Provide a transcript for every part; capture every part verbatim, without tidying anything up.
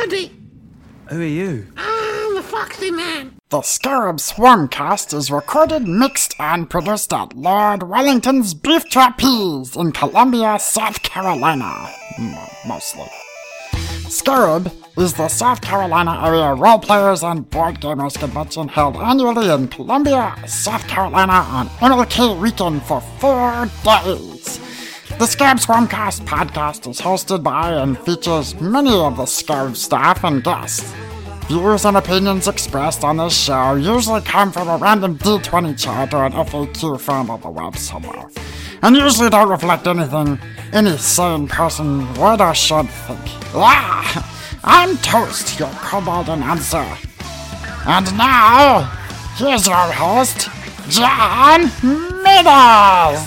Andy. Who are you? I'm the Foxy Man. The Scarab Swarmcast is recorded, mixed, and produced at Lord Wellington's Beef Trapeze in Columbia, South Carolina. M- mostly. Scarab is the South Carolina area role-players and board gamers convention held annually in Columbia, South Carolina on M L K weekend for four days. The Scarab Swarmcast podcast is hosted by and features many of the Scarab staff and guests. Views and opinions expressed on this show usually come from a random D twenty chart or an F A Q found on the web somewhere, and usually don't reflect anything any sane person would or should think. Ah, I'm Toast, your kobold announcer. And now, here's your host, John Meadows.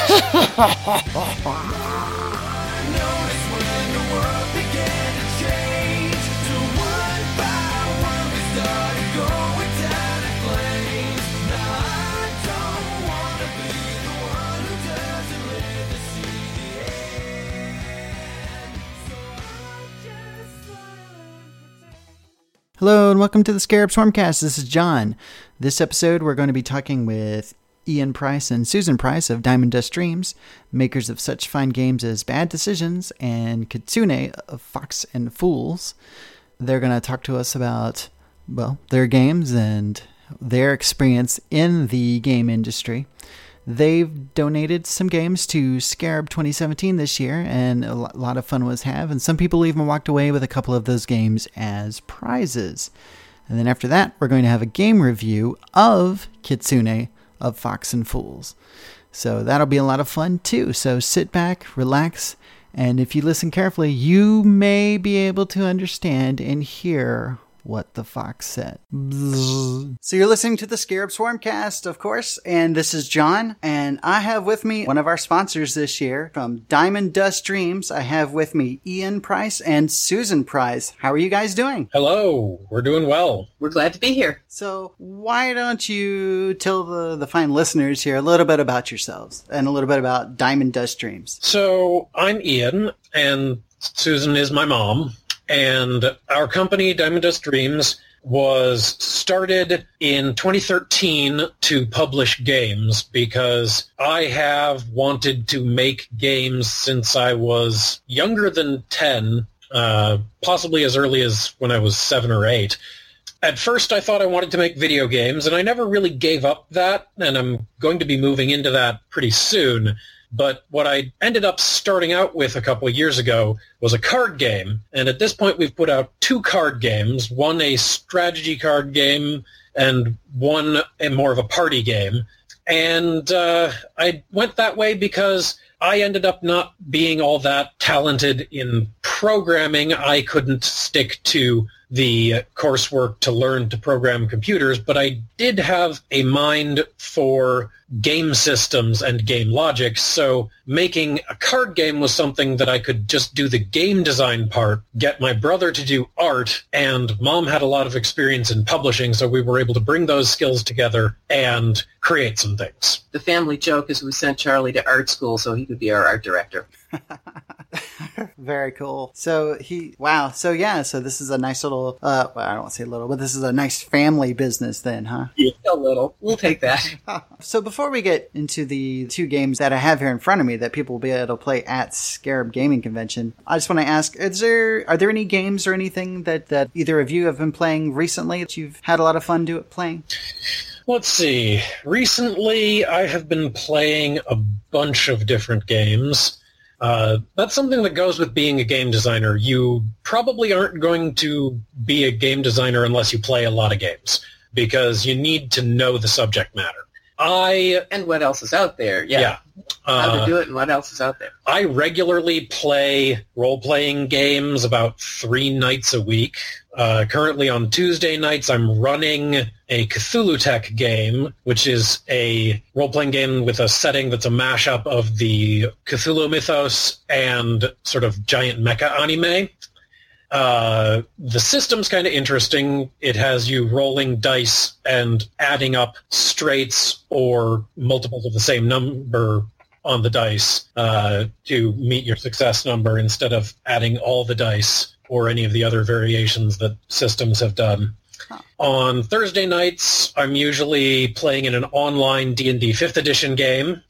Hello and welcome to the Scarab Swarmcast. This is John. This episode we're going to be talking with Ian Price and Susan Price of Diamond Dust Dreams, makers of such fine games as Bad Decisions and Kitsune of Fox and Fools. They're going to talk to us about, well, their games and their experience in the game industry. They've donated some games to Scarab twenty seventeen this year, and a lot of fun was had, and some people even walked away with a couple of those games as prizes. And then after that, we're going to have a game review of Kitsune of Fox and Fools. So that'll be a lot of fun too. So sit back, relax, and if you listen carefully, you may be able to understand and hear what the fox said. Bzzz. So you're listening to the Scarab Swarmcast, of course, and this is John, and I have with me one of our sponsors this year from Diamond Dust Dreams. I have with me Ian Price and Susan Price. How are you guys doing? Hello, we're doing well. We're glad to be here. So why don't you tell the, the fine listeners here a little bit about yourselves and a little bit about Diamond Dust Dreams? So I'm Ian, and Susan is my mom. And our company, Diamond Dust Dreams, was started in twenty thirteen to publish games because I have wanted to make games since I was younger than ten, uh, possibly as early as when I was seven or eight. At first, I thought I wanted to make video games, and I never really gave up that, and I'm going to be moving into that pretty soon. But what I ended up starting out with a couple of years ago was a card game. And at this point, we've put out two card games, one a strategy card game and one a more of a party game. And uh, I went that way because I ended up not being all that talented in programming. I couldn't stick to the coursework to learn to program computers, but I did have a mind for game systems and game logic, so making a card game was something that I could just do the game design part, get my brother to do art, and Mom had a lot of experience in publishing, so we were able to bring those skills together and create some things. The family joke is we sent Charlie to art school so he could be our art director. Very cool. So he, wow. So yeah, so this is a nice little, uh, well, I don't want to say little, but this is a nice family business then, huh? Yeah, a little. We'll take that. So before we get into the two games that I have here in front of me that people will be able to play at Scarab Gaming Convention, I just want to ask, is there, are there any games or anything that, that either of you have been playing recently that you've had a lot of fun do playing? Let's see. Recently, I have been playing a bunch of different games. Uh, that's something that goes with being a game designer. You probably aren't going to be a game designer unless you play a lot of games, because you need to know the subject matter. I And what else is out there. Yeah. yeah uh, How to do it and what else is out there. I regularly play role-playing games about three nights a week. Uh, currently on Tuesday nights, I'm running a Cthulhu Tech game, which is a role-playing game with a setting that's a mashup of the Cthulhu mythos and sort of giant mecha anime. Uh, the system's kind of interesting. It has you rolling dice and adding up straights or multiples of the same number on the dice uh, to meet your success number instead of adding all the dice or any of the other variations that systems have done. Huh. On Thursday nights, I'm usually playing in an online D and D fifth edition game.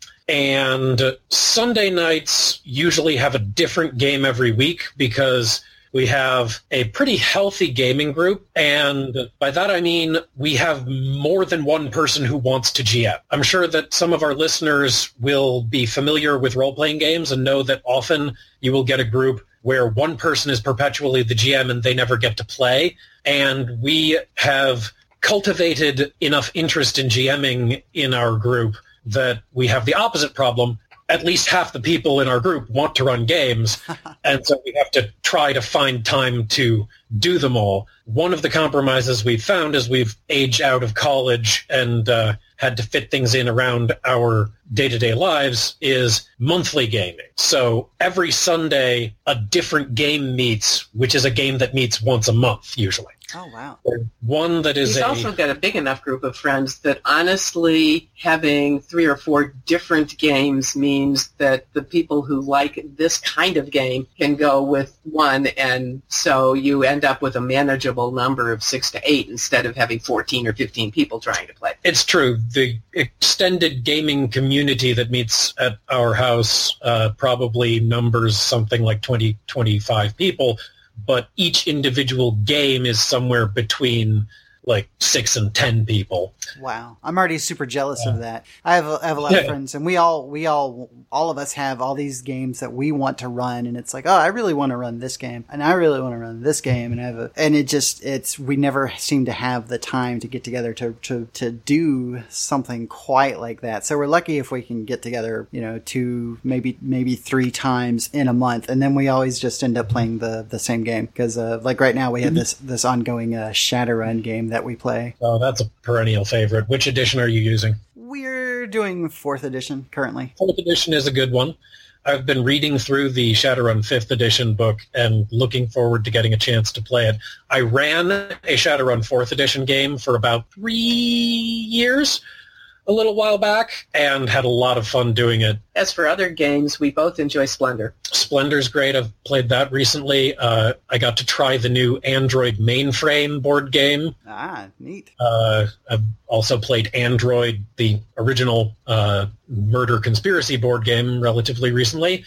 And Sunday nights usually have a different game every week because we have a pretty healthy gaming group, and by that I mean we have more than one person who wants to G M. I'm sure that some of our listeners will be familiar with role-playing games and know that often you will get a group where one person is perpetually the G M and they never get to play, and we have cultivated enough interest in GMing in our group that we have the opposite problem. At least half the people in our group want to run games, and so we have to try to find time to do them all. One of the compromises we've found as we've aged out of college and uh, had to fit things in around our day-to-day lives is monthly gaming. So every Sunday, a different game meets, which is a game that meets once a month, usually. Oh, wow. One that is He's a... also got a big enough group of friends that honestly having three or four different games means that the people who like this kind of game can go with one, and so you end up with a manageable number of six to eight instead of having fourteen or fifteen people trying to play. It's true. The extended gaming community that meets at our house uh, probably numbers something like twenty, twenty-five people, but each individual game is somewhere between like six and ten people. Wow. I'm already super jealous yeah. of that. I have a, I have a lot yeah. of friends, and we all, we all, all of us have all these games that we want to run, and it's like, oh, I really want to run this game, and I really want to run this game, and I have a, and it just, it's, we never seem to have the time to get together to, to, to do something quite like that. So we're lucky if we can get together, you know, two, maybe, maybe three times in a month, and then we always just end up playing the, the same game. Cause, uh, like right now we have this, this ongoing, uh, Shadowrun game that we play. Oh, that's a perennial favorite. Which edition are you using? We're doing fourth edition currently. Fourth edition is a good one. I've been reading through the Shadowrun fifth edition book and looking forward to getting a chance to play it. I ran a Shadowrun fourth edition game for about three years, a little while back, and had a lot of fun doing it. As for other games, we both enjoy Splendor. Splendor's great. I've played that recently. Uh, I got to try the new Android mainframe board game. Ah, neat. Uh, I've also played Android, the original uh, murder conspiracy board game, relatively recently.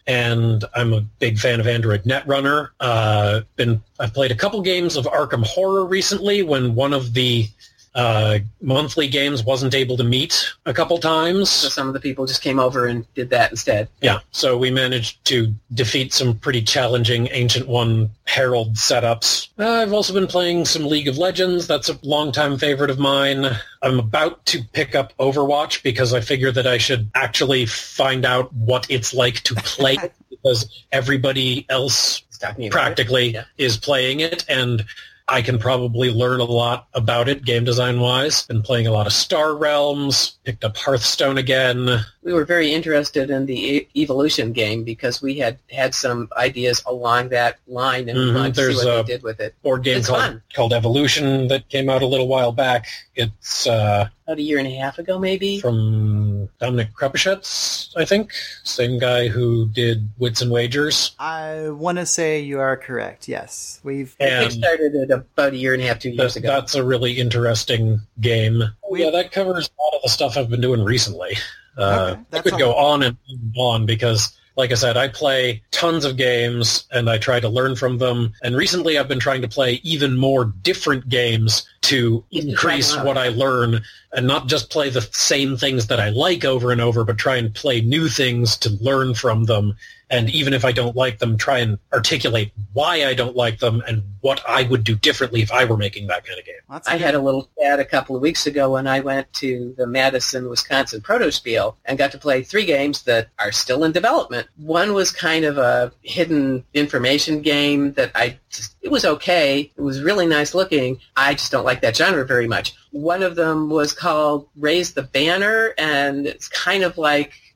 And I'm a big fan of Android Netrunner. Uh, been, I've played a couple games of Arkham Horror recently when one of the Uh, monthly games wasn't able to meet a couple times. So some of the people just came over and did that instead. Yeah, so we managed to defeat some pretty challenging Ancient One Herald setups. Uh, I've also been playing some League of Legends. That's a longtime favorite of mine. I'm about to pick up Overwatch because I figure that I should actually find out what it's like to play it because everybody else practically yeah. is playing it, and I can probably learn a lot about it game design-wise. Been playing a lot of Star Realms, picked up Hearthstone again. We were very interested in the e- Evolution game because we had had some ideas along that line, and we mm-hmm. wanted to There's see what a they did with it. board game it's called, fun. called Evolution that came out a little while back. It's uh, about a year and a half ago, maybe? From Dominic Krepachetz, I think. Same guy who did Wits and Wagers. I want to say you are correct, yes. We've and we started it about a year and a half, two years that, ago. That's a really interesting game. We, yeah, that covers a lot of the stuff I've been doing recently. Uh, okay, I could go on and on because, like I said, I play tons of games and I try to learn from them. And recently I've been trying to play even more different games to increase what I learn and not just play the same things that I like over and over, but try and play new things to learn from them. And even if I don't like them, try and articulate why I don't like them and what I would do differently if I were making that kind of game. Well, I had a little chat a couple of weeks ago when I went to the Madison, Wisconsin Protospiel and got to play three games that are still in development. One was kind of a hidden information game that I just, it was okay. It was really nice looking. I just don't like that genre very much. One of them was called Raise the Banner, and it's kind of like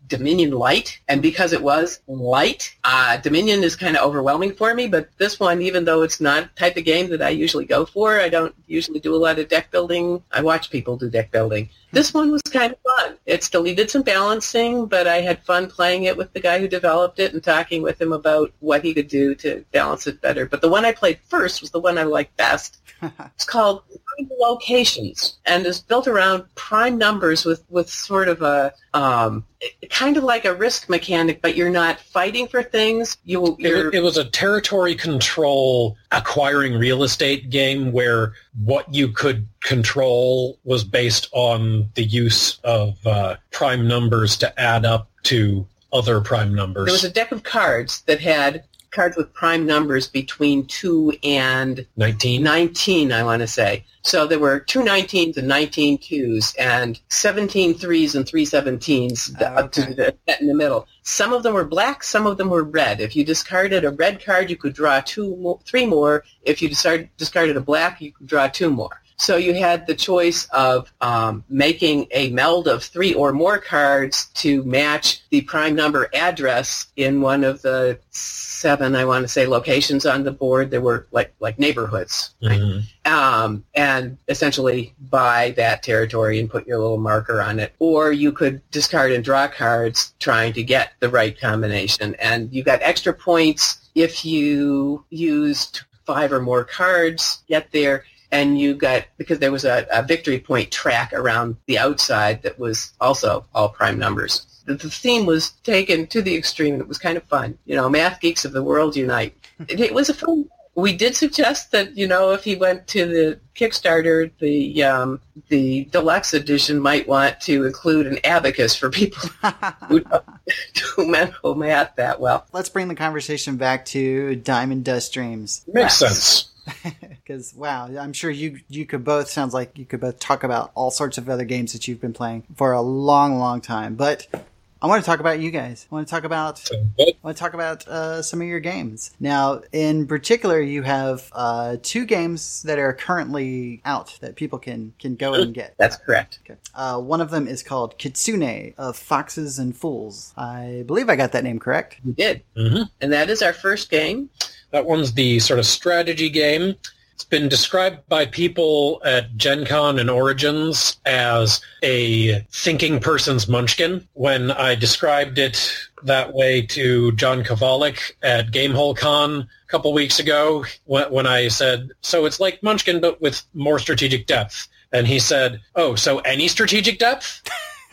Dominion Light, and because it was light, uh, Dominion is kind of overwhelming for me, but this one, even though it's not the type of game that I usually go for, I don't usually do a lot of deck building. I watch people do deck building. This one was kind of fun. It still needed some balancing, but I had fun playing it with the guy who developed it and talking with him about what he could do to balance it better. But the one I played first was the one I liked best. It's called Prime Locations, and is built around prime numbers with, with sort of a um, kind of like a risk mechanic, but you're not fighting for things. You, you're, it, it was a territory control acquiring real estate game where what you could control was based on the use of uh, prime numbers to add up to other prime numbers. There was a deck of cards that had cards with prime numbers between two and nineteen. nineteen, I want to say. So there were two nineteens and nineteen twos and seventeen threes and three seventeens Oh, up okay. to the set in the middle. Some of them were black, some of them were red. If you discarded a red card, you could draw two, mo- three more. If you discard, discarded a black, you could draw two more. So you had the choice of um, making a meld of three or more cards to match the prime number address in one of the seven, I want to say, locations on the board. There were like like neighborhoods, right? Mhm. um, and essentially buy that territory and put your little marker on it. Or you could discard and draw cards trying to get the right combination. And you got extra points if you used five or more cards, get there. And you got, because there was a, a victory point track around the outside that was also all prime numbers. The, the theme was taken to the extreme. It was kind of fun. You know, math geeks of the world unite. It, it was a fun. We did suggest that, you know, if he went to the Kickstarter, the um, the deluxe edition might want to include an abacus for people who don't do mental math that well. Let's bring the conversation back to Diamond Dust Dreams. Makes Yes. sense. Because, wow, I'm sure you you could both, sounds like you could both talk about all sorts of other games that you've been playing for a long, long time. But I want to talk about you guys. I want to talk about So, but I want to talk about uh, some of your games. Now, in particular, you have uh, two games that are currently out that people can, can go and get. That's correct. Okay. Uh, one of them is called Kitsune of Foxes and Fools. I believe I got that name correct. We did. Mhm. And that is our first game. That one's the sort of strategy game. It's been described by people at Gen Con and Origins as a thinking person's Munchkin. When I described it that way to John Kovalik at Gamehole Con a couple weeks ago, when, when I said, so it's like Munchkin but with more strategic depth. And he said, oh, so any strategic depth?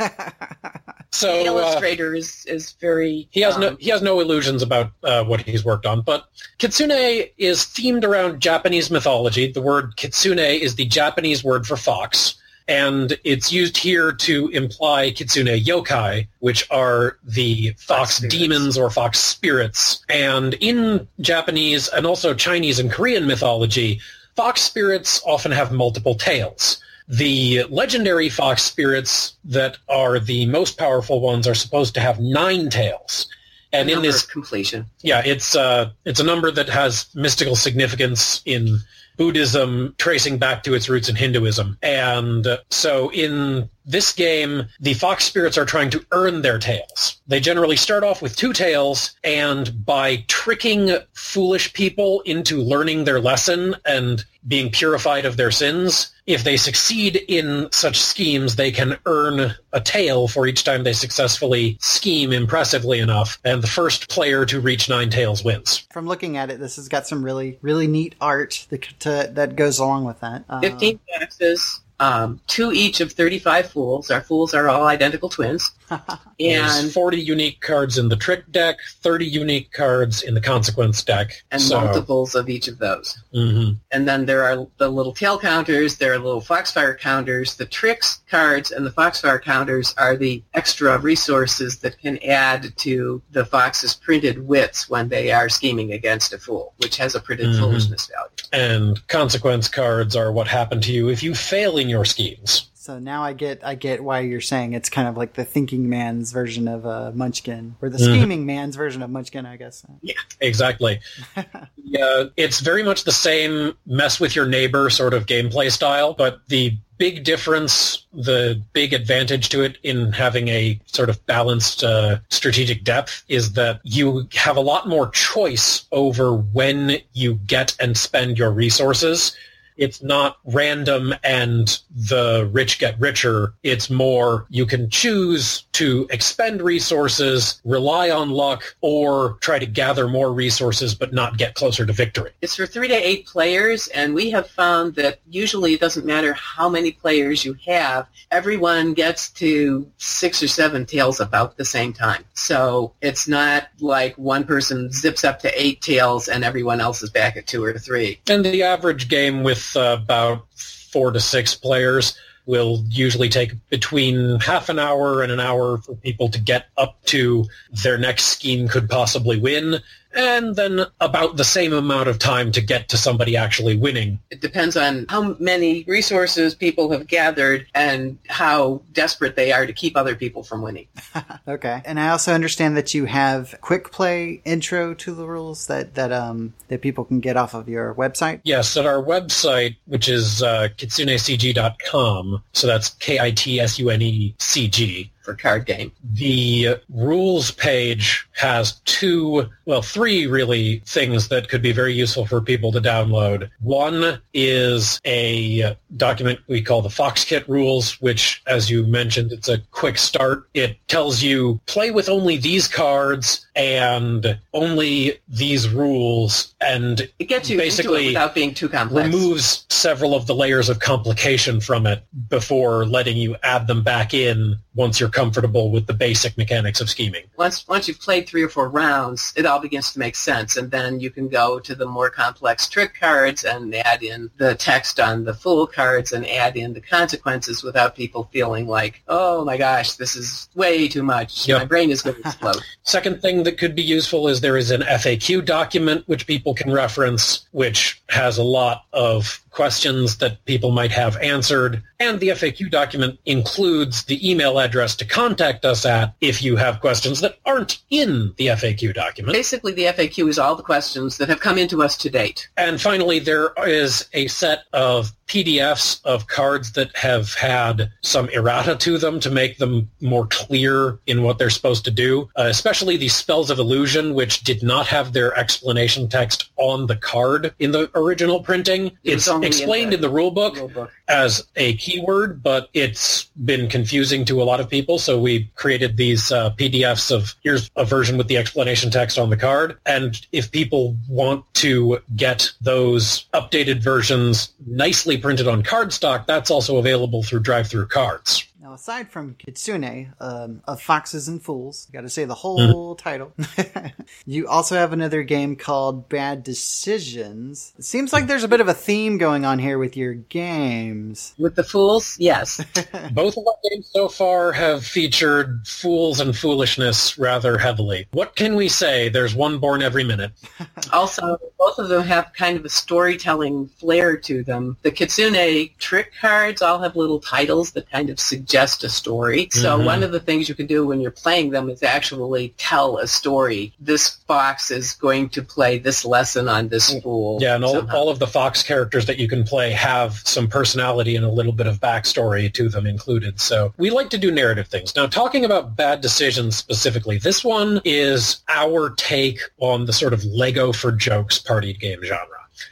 So The uh, illustrator is, is very... he has no um, he has no illusions about uh, what he's worked on, but Kitsune is themed around Japanese mythology. The word Kitsune is the Japanese word for fox, and it's used here to imply Kitsune yokai, which are the fox spirits. demons or fox spirits. And in Japanese and also Chinese and Korean mythology, fox spirits often have multiple tails. The legendary fox spirits that are the most powerful ones are supposed to have nine tails. And in number this, of completion. yeah, it's uh, it's a number that has mystical significance in Buddhism, tracing back to its roots in Hinduism. And uh, so in this game, the fox spirits are trying to earn their tails. They generally start off with two tails, and by tricking foolish people into learning their lesson and being purified of their sins, if they succeed in such schemes, they can earn a tail for each time they successfully scheme impressively enough, and the first player to reach nine tails wins. From looking at it, this has got some really, really neat art that, to, that goes along with that. Uh, fifteen boxes, um, two each of thirty-five fools. Our fools are all identical twins. There's and forty unique cards in the trick deck, thirty unique cards in the consequence deck. and so, multiples of each of those. mhm. And then there are the little tail counters, there are little Foxfire counters. The tricks cards and the Foxfire counters are the extra resources that can add to the fox's printed wits when they are scheming against a fool, which has a printed Mhm. foolishness value. And consequence cards are what happen to you if you fail in your schemes. So now I get I get why you're saying it's kind of like the thinking man's version of uh, Munchkin, or the scheming mm. man's version of Munchkin, I guess. Yeah, exactly. Yeah, it's very much the same mess with your neighbor sort of gameplay style, but the big difference, the big advantage to it in having a sort of balanced uh, strategic depth is that you have a lot more choice over when you get and spend your resources. It's not random and the rich get richer. It's more you can choose to expend resources, rely on luck, or try to gather more resources but not get closer to victory. It's for three to eight players, and we have found that usually it doesn't matter how many players you have. Everyone gets to six or seven tails about the same time. So it's not like one person zips up to eight tails and everyone else is back at two or three. And the average game with uh, about four to six players will usually take between half an hour and an hour for people to get up to their next scheme could possibly win, and then about the same amount of time to get to somebody actually winning. It depends on how many resources people have gathered and how desperate they are to keep other people from winning. Okay. And I also understand that you have quick play intro to the rules that, that um that people can get off of your website? Yes, at our website, which is uh, kitsune c g dot com, so that's K I T S U N E C G. For card game. The rules page has two, well, three really things that could be very useful for people to download. One is a document we call the FoxKit rules, which, as you mentioned, it's a quick start. It tells you play with only these cards and only these rules, and it gets you basically into it without being too complex. Removes several of the layers of complication from it before letting you add them back in once you're comfortable with the basic mechanics of scheming. Once once you've played three or four rounds, it all begins to make sense, and then you can go to the more complex trick cards and add in the text on the fool cards and add in the consequences without people feeling like, oh my gosh, this is way too much. Yep. My brain is going to explode. Second thing that could be useful is there is an F A Q document which people can reference, which has a lot of questions that people might have answered. And the F A Q document includes the email address to contact us at if you have questions that aren't in the F A Q document. Basically, the F A Q is all the questions that have come into us to date. And finally, there is a set of P D Fs of cards that have had some errata to them to make them more clear in what they're supposed to do, uh, especially the Spells of Illusion, which did not have their explanation text on the card in the original printing. It it's explained in the, in the rule book, rule book as a keyword, but it's been confusing to a lot of people, so we created these uh, P D Fs of here's a version with the explanation text on the card, and if people want to get those updated versions nicely printed on cardstock, that's also available through Drive-Thru Cards. Now, aside from Kitsune, um, of Foxes and Fools, got to say the whole mm-hmm. title, you also have another game called Bad Decisions. It seems like there's a bit of a theme going on here with your games. With the Fools? Yes. Both of our games so far have featured fools and foolishness rather heavily. What can we say? There's one born every minute. Also, both of them have kind of a storytelling flair to them. The Kitsune trick cards all have little titles that kind of suggest a story. So mm-hmm. one of the things you can do when you're playing them is actually tell a story. This fox is going to play this lesson on this fool. Yeah, and all, all of the fox characters that you can play have some personality and a little bit of backstory to them included. So we like to do narrative things. Now, talking about Bad Decisions specifically, this one is our take on the sort of Lego for jokes party game genre.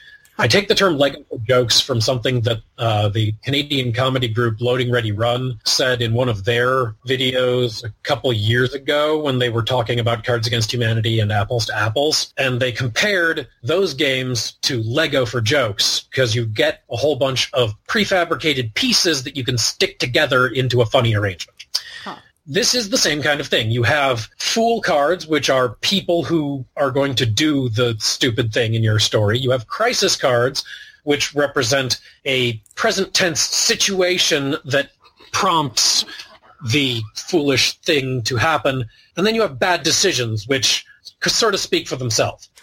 I take the term Lego for jokes from something that uh, the Canadian comedy group Loading Ready Run said in one of their videos a couple years ago when they were talking about Cards Against Humanity and Apples to Apples. And they compared those games to Lego for jokes because you get a whole bunch of prefabricated pieces that you can stick together into a funny arrangement. This is the same kind of thing. You have fool cards, which are people who are going to do the stupid thing in your story. You have crisis cards, which represent a present tense situation that prompts the foolish thing to happen. And then you have bad decisions, which sort of speak for themselves.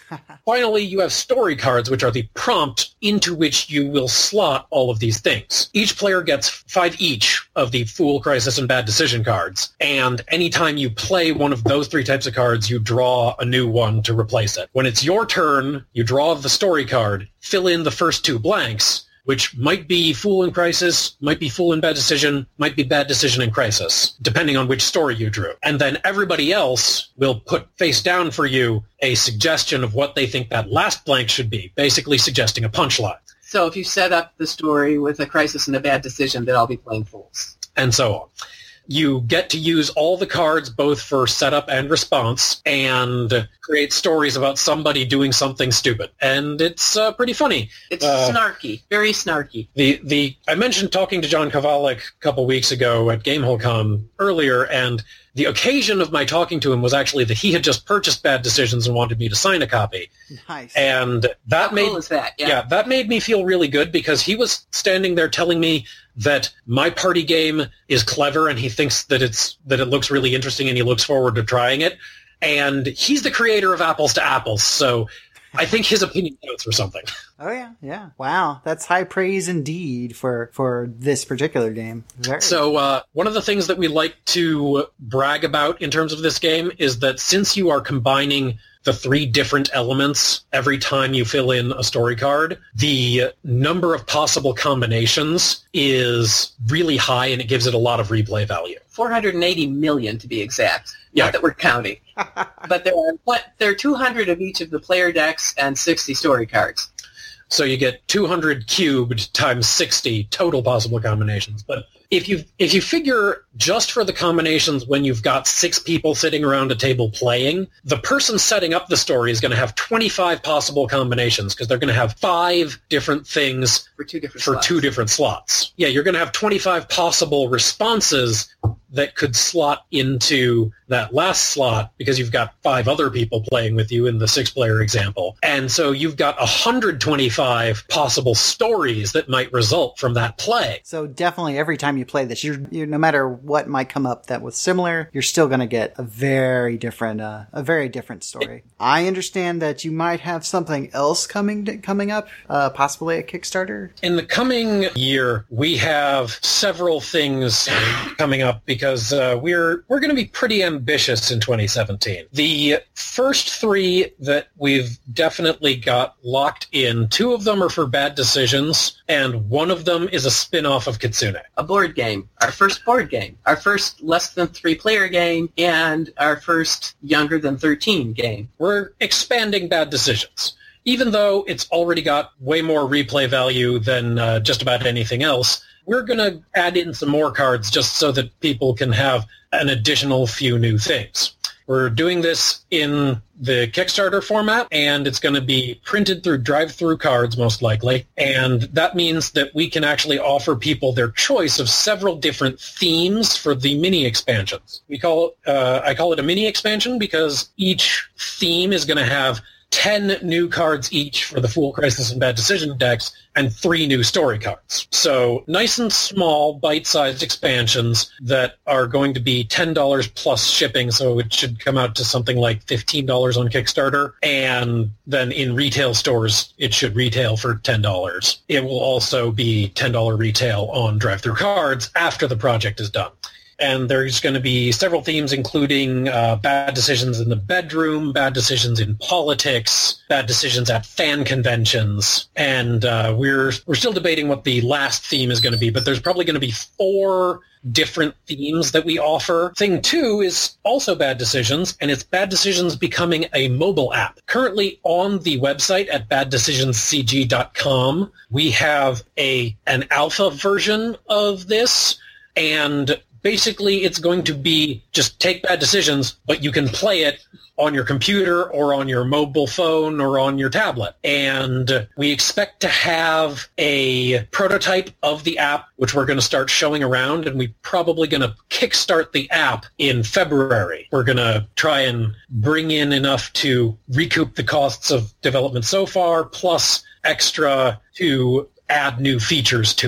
Finally, you have story cards, which are the prompt into which you will slot all of these things. Each player gets five each of the Fool, Crisis, and Bad Decision cards, and anytime you play one of those three types of cards, you draw a new one to replace it. When it's your turn, you draw the story card, fill in the first two blanks, which might be Fool and Crisis, might be Fool and Bad Decision, might be Bad Decision and Crisis, depending on which story you drew. And then everybody else will put face down for you a suggestion of what they think that last blank should be, basically suggesting a punchline. So if you set up the story with a Crisis and a Bad Decision, then I'll be playing Fools. And so on. You get to use all the cards both for setup and response and create stories about somebody doing something stupid. And it's uh, pretty funny. It's uh, snarky, very snarky. The the I mentioned talking to John Kovalik a couple weeks ago at GameholeCon earlier, and the occasion of my talking to him was actually that he had just purchased Bad Decisions and wanted me to sign a copy. Nice. And that How made cool is that? Yeah. yeah, that made me feel really good because he was standing there telling me that my party game is clever and he thinks that it's that it looks really interesting and he looks forward to trying it. And he's the creator of Apples to Apples, so I think his opinion counts for something. Oh yeah, yeah. Wow, that's high praise indeed for for this particular game. Very. So uh, one of the things that we like to brag about in terms of this game is that since you are combining the three different elements every time you fill in a story card, the number of possible combinations is really high and it gives it a lot of replay value. four hundred eighty million to be exact. Yeah. Not that we're counting. But there are what there are two hundred of each of the player decks and sixty story cards. So you get two hundred cubed times sixty total possible combinations. But if you if you figure just for the combinations when you've got six people sitting around a table playing, the person setting up the story is going to have twenty-five possible combinations because they're going to have five different things For two different for slots. two different slots. Yeah, you're going to have twenty-five possible responses that could slot into that last slot because you've got five other people playing with you in the six-player example. And so you've got one hundred twenty-five possible stories that might result from that play. So definitely every time you play this, you're, you're no matter what might come up that was similar, you're still going to get a very different, uh, a very different story. I understand that you might have something else coming to, coming up, uh, possibly a Kickstarter. In the coming year, we have several things coming up because uh, we're we're going to be pretty ambitious in twenty seventeen. The first three that we've definitely got locked in, two of them are for Bad Decisions, and one of them is a spin-off of Kitsune. A board game. Our first board game. Our first less than three player game and our first younger than thirteen game. We're expanding Bad Decisions. Even though it's already got way more replay value than uh, just about anything else, we're going to add in some more cards just so that people can have an additional few new things. We're doing this in the Kickstarter format, and it's going to be printed through drive-through cards, most likely. And that means that we can actually offer people their choice of several different themes for the mini expansions. We call uh, I call it a mini expansion because each theme is going to have ten new cards each for the Fool, Crisis, and Bad Decision decks, and three new story cards. So nice and small, bite-sized expansions that are going to be ten dollars plus shipping, so it should come out to something like fifteen dollars on Kickstarter, and then in retail stores, it should retail for ten dollars. It will also be ten dollars retail on drive-through cards after the project is done. And there's going to be several themes, including uh, bad decisions in the bedroom, bad decisions in politics, bad decisions at fan conventions, and uh, we're we're still debating what the last theme is going to be. But there's probably going to be four different themes that we offer. Thing two is also bad decisions, and it's bad decisions becoming a mobile app. Currently on the website at bad decisions c g dot com, we have a an alpha version of this, and basically, it's going to be just take bad decisions, but you can play it on your computer or on your mobile phone or on your tablet. And we expect to have a prototype of the app, which we're going to start showing around, and we're probably going to kickstart the app in February. We're going to try and bring in enough to recoup the costs of development so far, plus extra to add new features to it.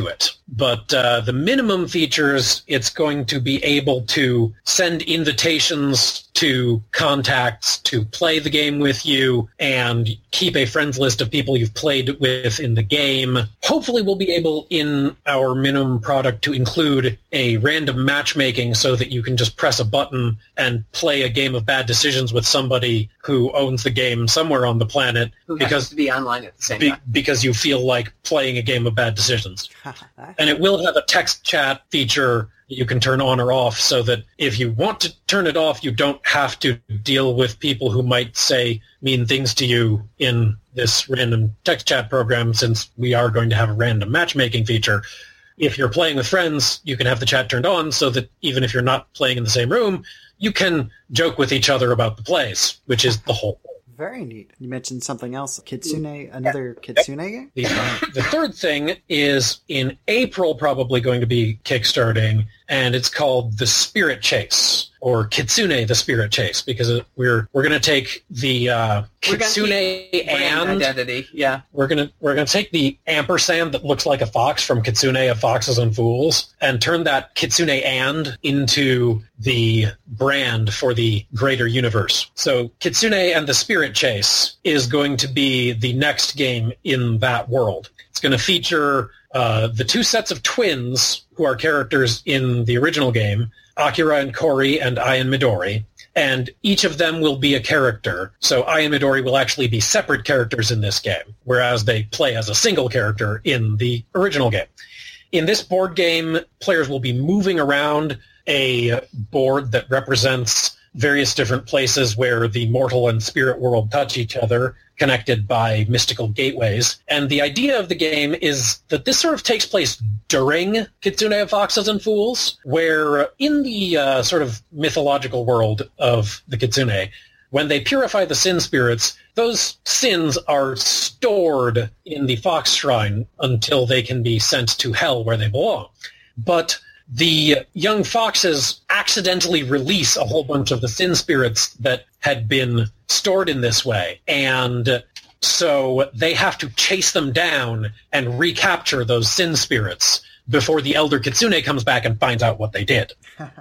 But uh, the minimum features, it's going to be able to send invitations to contacts to play the game with you and keep a friends list of people you've played with in the game. Hopefully we'll be able in our minimum product to include a random matchmaking so that you can just press a button and play a game of bad decisions with somebody who owns the game somewhere on the planet. Who because, has to be online at the same be, time. Because you feel like playing a game of bad decisions. And it will have a text chat feature you can turn on or off so that if you want to turn it off, you don't have to deal with people who might say mean things to you in this random text chat program, since we are going to have a random matchmaking feature. If you're playing with friends, you can have the chat turned on so that even if you're not playing in the same room, you can joke with each other about the plays, which is the whole point. Very neat. You mentioned something else. Kitsune, another Kitsune game? The, the third thing is in April probably going to be kickstarting, and it's called The Spirit Chase, or Kitsune The Spirit Chase, because it, we're we're going to take the uh, Kitsune and identity. Yeah, we're going to we're going to take the ampersand that looks like a fox from Kitsune of Foxes and Fools and turn that Kitsune and into the brand for the greater universe. So Kitsune and The Spirit Chase is going to be the next game in that world. It's going to feature uh, the two sets of twins who are characters in the original game, Akira and Kori and Ai and Midori, and each of them will be a character. So Ai and Midori will actually be separate characters in this game, whereas they play as a single character in the original game. In this board game, players will be moving around a board that represents various different places where the mortal and spirit world touch each other, connected by mystical gateways. And the idea of the game is that this sort of takes place during Kitsune of Foxes and Fools, where in the uh, sort of mythological world of the Kitsune, when they purify the sin spirits, those sins are stored in the Fox Shrine until they can be sent to hell where they belong. But the young foxes accidentally release a whole bunch of the sin spirits that had been stored in this way, and so they have to chase them down and recapture those sin spirits before the elder Kitsune comes back and finds out what they did.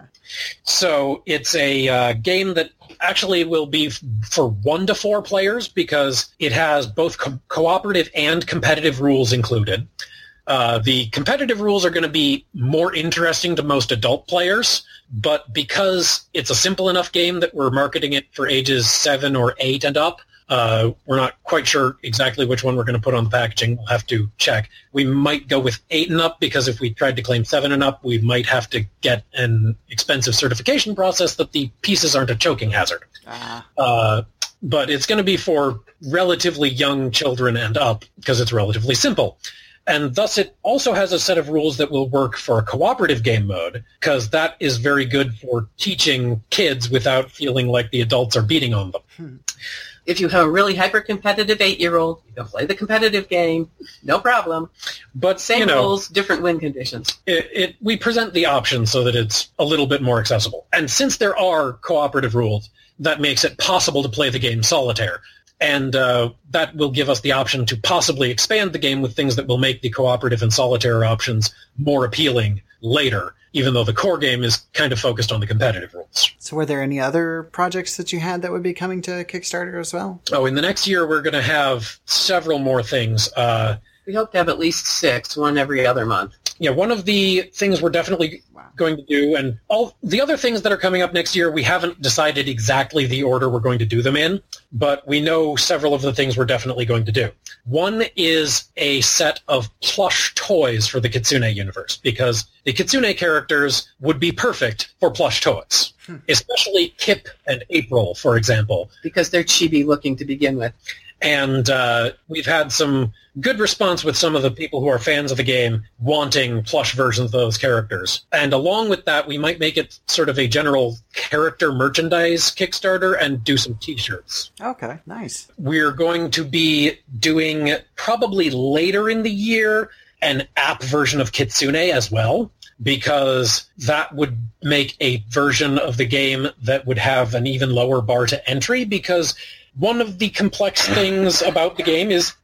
So it's a uh, game that actually will be f- for one to four players because it has both co- cooperative and competitive rules included. Uh, the competitive rules are going to be more interesting to most adult players, but because it's a simple enough game that we're marketing it for ages seven or eight and up, uh, we're not quite sure exactly which one we're going to put on the packaging. We'll have to check. We might go with eight and up because if we tried to claim seven and up, we might have to get an expensive certification process that the pieces aren't a choking hazard. Ah. Uh, but it's going to be for relatively young children and up because it's relatively simple. And thus it also has a set of rules that will work for a cooperative game mode, because that is very good for teaching kids without feeling like the adults are beating on them. Hmm. If you have a really hyper-competitive eight-year-old, you can play the competitive game, no problem. But same you know, rules, different win conditions. It, it, we present the option so that it's a little bit more accessible. And since there are cooperative rules, that makes it possible to play the game solitaire. And uh, that will give us the option to possibly expand the game with things that will make the cooperative and solitaire options more appealing later, even though the core game is kind of focused on the competitive rules. So were there any other projects that you had that would be coming to Kickstarter as well? Oh, in the next year, we're going to have several more things. Uh, we hope to have at least six, one every other month. Yeah, one of the things we're definitely wow. going to do, and all the other things that are coming up next year, we haven't decided exactly the order we're going to do them in, but we know several of the things we're definitely going to do. One is a set of plush toys for the Kitsune universe, because the Kitsune characters would be perfect for plush toys, hmm. especially Kip and April, for example. Because they're chibi looking to begin with. And uh, we've had some good response with some of the people who are fans of the game wanting plush versions of those characters. And along with that, we might make it sort of a general character merchandise Kickstarter and do some T-shirts. Okay, nice. We're going to be doing, probably later in the year, an app version of Kitsune as well, because that would make a version of the game that would have an even lower bar to entry, because one of the complex things about the game is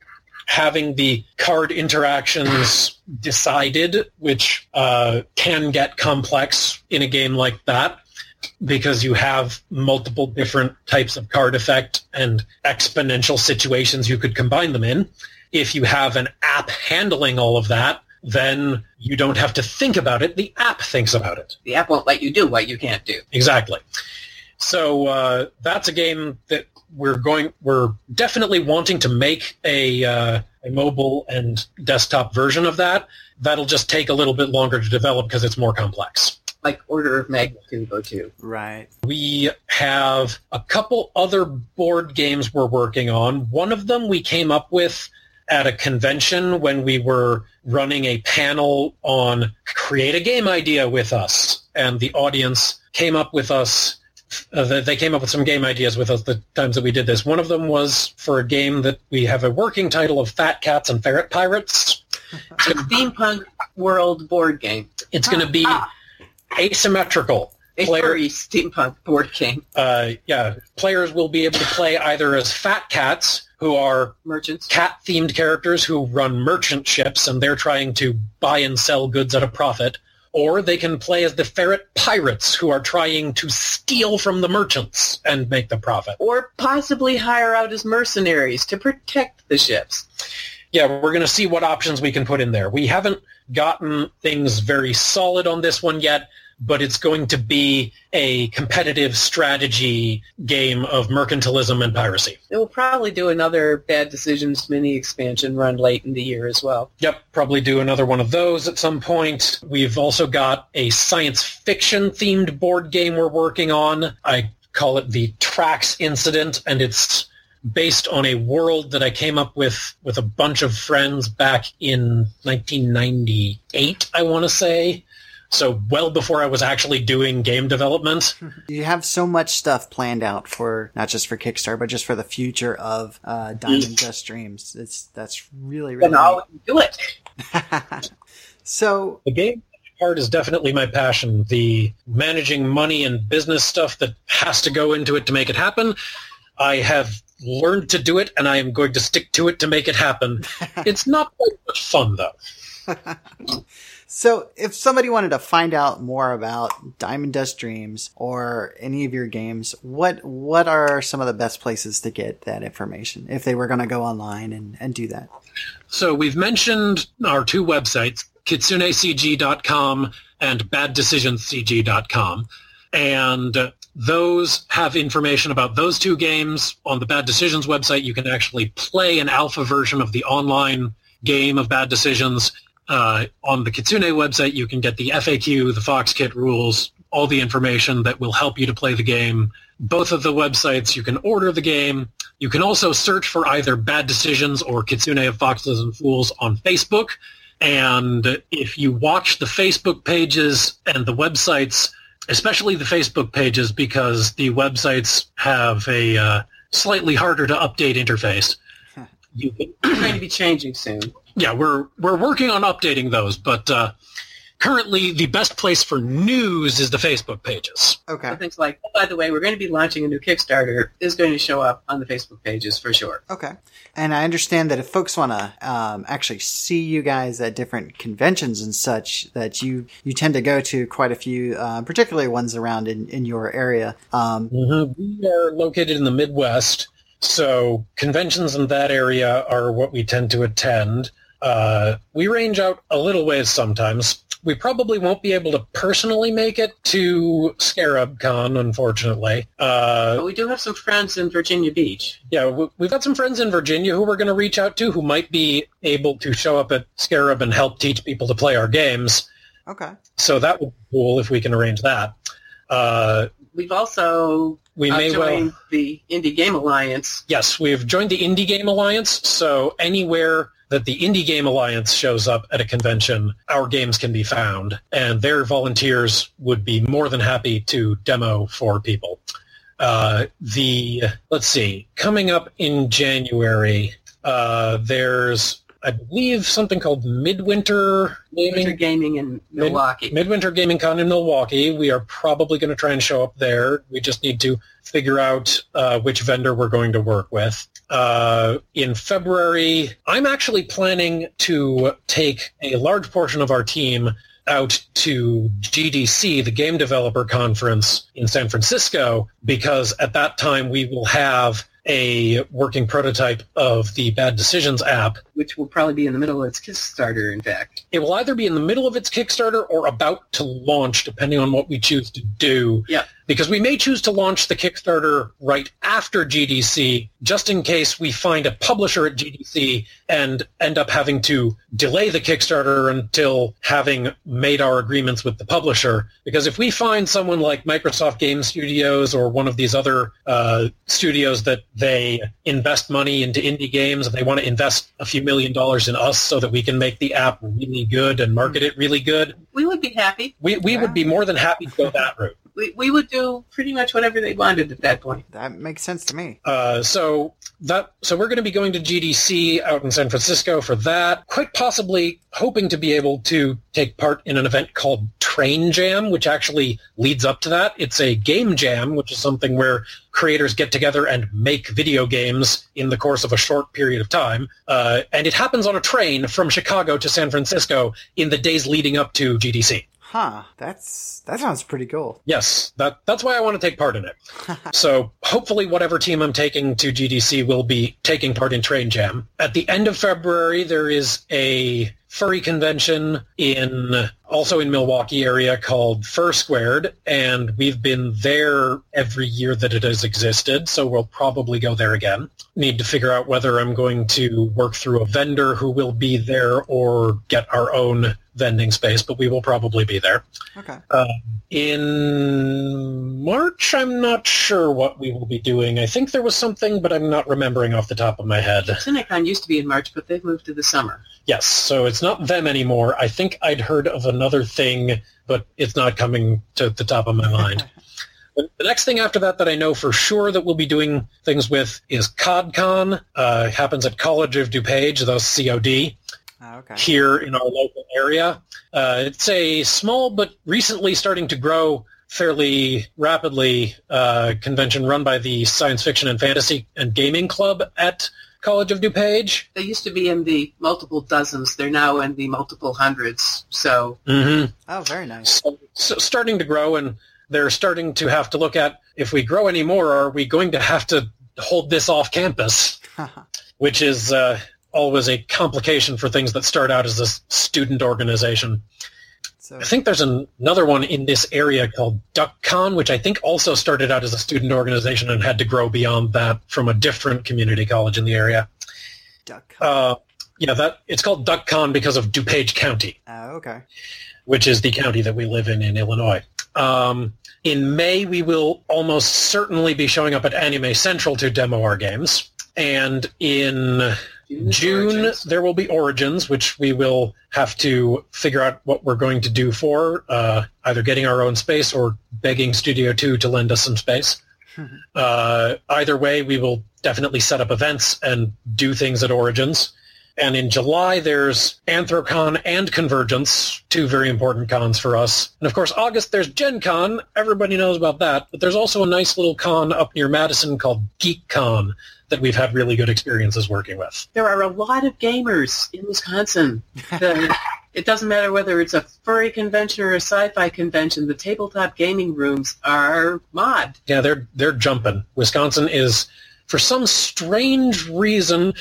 having the card interactions decided, which uh, can get complex in a game like that, because you have multiple different types of card effect and exponential situations you could combine them in. If you have an app handling all of that, then you don't have to think about it. The app thinks about it. The app won't let you do what you can't do. Exactly. So uh, that's a game that we're going. We're definitely wanting to make a uh, a mobile and desktop version of that. That'll just take a little bit longer to develop because it's more complex. Like order of magnitude or two. Right. We have a couple other board games we're working on. One of them we came up with at a convention when we were running a panel on create a game idea with us, and the audience came up with us. Uh, they came up with some game ideas with us the times that we did this. One of them was for a game that we have a working title of Fat Cats and Ferret Pirates. It's a steampunk world board game. It's going to be asymmetrical. A Player- furry steampunk board game. Uh, yeah, players will be able to play either as fat cats, who are Merchants. cat-themed characters who run merchant ships, and they're trying to buy and sell goods at a profit, or they can play as the ferret pirates, who are trying to steal from the merchants and make the profit. Or possibly hire out as mercenaries to protect the ships. Yeah, we're going to see what options we can put in there. We haven't gotten things very solid on this one yet, but it's going to be a competitive strategy game of mercantilism and piracy. They will probably do another Bad Decisions mini expansion run late in the year as well. Yep, probably do another one of those at some point. We've also got a science fiction-themed board game we're working on. I call it the Trax Incident, and it's based on a world that I came up with with a bunch of friends back in nineteen ninety-eight, I want to say. So well before I was actually doing game development. You have so much stuff planned out for, not just for Kickstarter, but just for the future of uh, Diamond Dust Dreams. It's, that's really, really Then I'll do it. neat. So, The game part is definitely my passion. The managing money and business stuff that has to go into it to make it happen, I have learned to do it, and I am going to stick to it to make it happen. It's not quite much fun, though. So if somebody wanted to find out more about Diamond Dust Dreams or any of your games, what what are some of the best places to get that information if they were going to go online and, and do that? So we've mentioned our two websites, kitsune c g dot com and bad decisions c g dot com. And those have information about those two games. On the Bad Decisions website, you can actually play an alpha version of the online game of Bad Decisions. Uh, on the Kitsune website, you can get the F A Q, the Foxkit rules, all the information that will help you to play the game. Both of the websites, you can order the game. You can also search for either Bad Decisions or Kitsune of Foxes and Fools on Facebook. And if you watch the Facebook pages and the websites, especially the Facebook pages, because the websites have a uh, slightly harder to update interface, you can It's going to be changing soon. Yeah, we're we're working on updating those, but uh, currently the best place for news is the Facebook pages. Okay. So things like, oh, by the way, we're going to be launching a new Kickstarter is going to show up on the Facebook pages for sure. Okay. And I understand that if folks want to um, actually see you guys at different conventions and such, that you, you tend to go to quite a few, uh, particularly ones around in, in your area. Um, Mm-hmm. We are located in the Midwest, so conventions in that area are what we tend to attend. Uh, we range out a little ways sometimes. We probably won't be able to personally make it to Scarab Con, unfortunately. Uh, But we do have some friends in Virginia Beach. yeah, we- we've got some friends in Virginia who we're going to reach out to who might be able to show up at Scarab and help teach people to play our games. okay. So that would be cool if we can arrange that. Uh, We've also we uh, may joined well... the Indie Game Alliance. Yes, we've joined the Indie Game Alliance, so anywhere that the Indie Game Alliance shows up at a convention, our games can be found, and their volunteers would be more than happy to demo for people. Uh, the, let's see, coming up in January, uh, there's I believe, something called Midwinter Gaming. Winter Gaming in Milwaukee. Mid- Midwinter Gaming Con in Milwaukee. We are probably going to try and show up there. We just need to figure out uh, which vendor we're going to work with. Uh, in February, I'm actually planning to take a large portion of our team out to G D C, the Game Developer Conference in San Francisco, because at that time we will have a working prototype of the Bad Decisions app. Which will probably be in the middle of its Kickstarter, in fact. It will either be in the middle of its Kickstarter or about to launch, depending on what we choose to do. Yeah. Because we may choose to launch the Kickstarter right after G D C, just in case we find a publisher at G D C and end up having to delay the Kickstarter until having made our agreements with the publisher. Because if we find someone like Microsoft Game Studios or one of these other uh, studios that they invest money into indie games and they want to invest a few million dollars in us so that we can make the app really good and market it really good, We would be happy. we, we would be more than happy to go that route. We, we would do pretty much whatever they wanted at that point. That makes sense to me. Uh, so that so we're going to be going to G D C out in San Francisco for that. Quite possibly hoping to be able to take part in an event called Train Jam, which actually leads up to that. It's a game jam, which is something where creators get together and make video games in the course of a short period of time. Uh, and it happens on a train from Chicago to San Francisco in the days leading up to G D C. Huh. That's that sounds pretty cool. Yes, that that's why I want to take part in it. So hopefully whatever team I'm taking to G D C will be taking part in Train Jam. At the end of February, there is a furry convention in also in Milwaukee area called Fur Squared, and we've been there every year that it has existed, so we'll probably go there again. Need to figure out whether I'm going to work through a vendor who will be there or get our own vending space, but we will probably be there. Okay. Uh, in March, I'm not sure what we will be doing. I think there was something, but I'm not remembering off the top of my head. Cinecon used to be in March, but they've moved to the summer. Yes, so it's not them anymore. I think I'd heard of another thing, but it's not coming to the top of my mind. But the next thing after that that I know for sure that we'll be doing things with is CodCon. Uh, it happens at College of DuPage, thus C O D. Oh, okay. Here in our local area. Uh, it's a small but recently starting to grow fairly rapidly uh, convention run by the Science Fiction and Fantasy and Gaming Club at College of DuPage. They used to be in the multiple dozens. They're now in the multiple hundreds. So Mm-hmm. Oh, very nice. So, so starting to grow, and they're starting to have to look at, if we grow any more, are we going to have to hold this off campus? Which is... Uh, always a complication for things that start out as a student organization. So I think there's an, another one in this area called DuckCon, which I think also started out as a student organization and had to grow beyond that from a different community college in the area. Duck. Uh, yeah, that it's called DuckCon because of DuPage County, Oh, okay. which is the county that we live in in Illinois. Um, in May, we will almost certainly be showing up at Anime Central to demo our games. And in June, Origins. there will be Origins, which we will have to figure out what we're going to do for, uh, either getting our own space or begging Studio two to lend us some space. uh, either way, we will definitely set up events and do things at Origins. And in July, there's Anthrocon and Convergence, two very important cons for us. And of course, August, there's Gen Con. Everybody knows about that. But there's also a nice little con up near Madison called GeekCon that we've had really good experiences working with. there are a lot of gamers in Wisconsin. The, it doesn't matter whether it's a furry convention or a sci-fi convention. The tabletop gaming rooms are mod. Yeah, they're they're jumping. Wisconsin is, for some strange reason,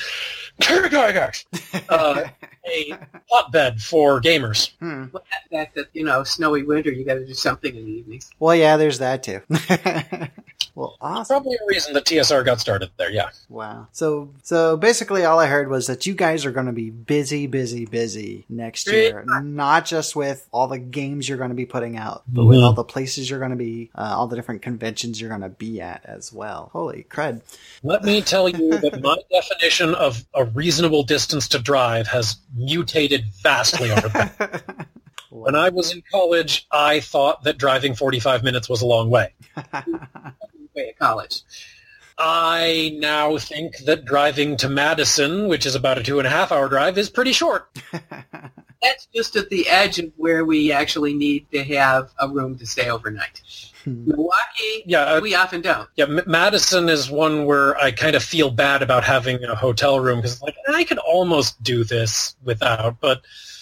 uh, a hotbed for gamers. Hmm. Well, the fact that, you know, snowy winter, you got to do something in the evenings. Well, yeah, there's that too. Well, awesome. Probably a reason that T S R got started there, yeah. Wow. So, so basically, all I heard was that you guys are going to be busy, busy, busy next year. Not just with all the games you're going to be putting out, but with Mhm. all the places you're going to be, uh, all the different conventions you're going to be at as well. Holy crud! Let me tell you that my definition of a reasonable distance to drive has mutated vastly over time. When I was in college, I thought that driving forty-five minutes was a long way. Way at college. I now think that driving to Madison, which is about a two and a half hour drive, is pretty short. That's just at the edge of where we actually need to have a room to stay overnight. Milwaukee, Yeah, uh, we often don't. Yeah, M- Madison is one where I kind of feel bad about having a hotel room because, like, I could almost do this without, but